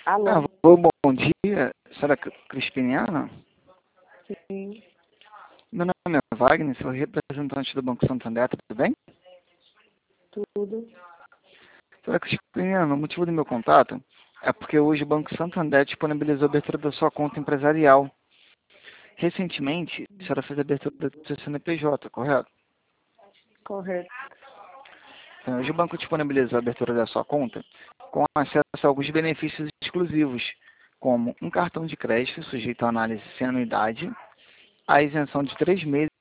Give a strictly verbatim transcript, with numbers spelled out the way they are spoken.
Alô? Alô, bom dia. Senhora Crispiniana? Sim, Meu nome é Wagner, sou representante do Banco Santander, tudo bem? tudo. Senhora Crispiniana, o motivo do meu contato é porque hoje o Banco Santander disponibilizou a abertura da sua conta empresarial. Recentemente, a senhora fez a abertura do seu C N P J, correto? Correto. Então, hoje o banco disponibilizou a abertura da sua conta com acesso a alguns benefícios exclusivos, como um cartão de crédito sujeito à análise sem anuidade, a isenção de três meses